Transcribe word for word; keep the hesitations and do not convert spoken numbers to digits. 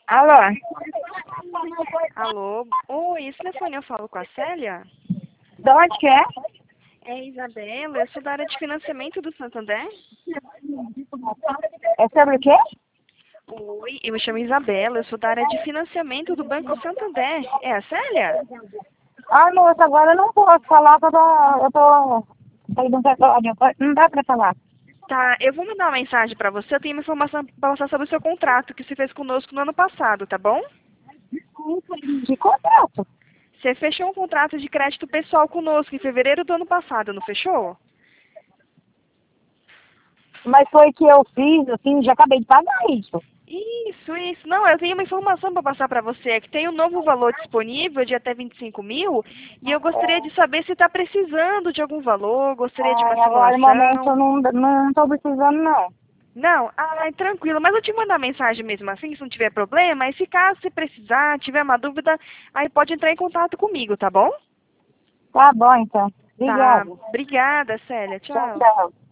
Alô? Alô? Oi, esse telefone eu falo com a Célia? De onde que é? É Isabela, eu sou da área de financiamento do Santander. É sobre o quê? Oi, eu me chamo Isabela, eu sou da área de financiamento do Banco Santander. É a Célia? Ai, moça, agora eu não posso falar, porque eu tô... Eu tô... Saí de um petróleo, não dá pra falar. Tá, eu vou mandar uma mensagem pra você, eu tenho uma informação pra passar sobre o seu contrato que você fez conosco no ano passado, tá bom? De contrato. Você fechou um contrato de crédito pessoal conosco em fevereiro do ano passado, não fechou? Mas foi que eu fiz, assim, já acabei de pagar isso. Isso, isso. Não, eu tenho uma informação para passar para você, é que tem um novo valor disponível de até vinte e cinco mil, e eu gostaria de saber se está precisando de algum valor, gostaria de uma Ai, agora no momento simulação. eu não, não tô precisando, não. Não? Ai, tranquilo, mas eu te mandar mensagem mesmo assim, se não tiver problema, e se caso você precisar, tiver uma dúvida, aí pode entrar em contato comigo, tá bom? Tá bom, então. Tá, Obrigada. obrigada, Célia, Tchau, tchau. tchau.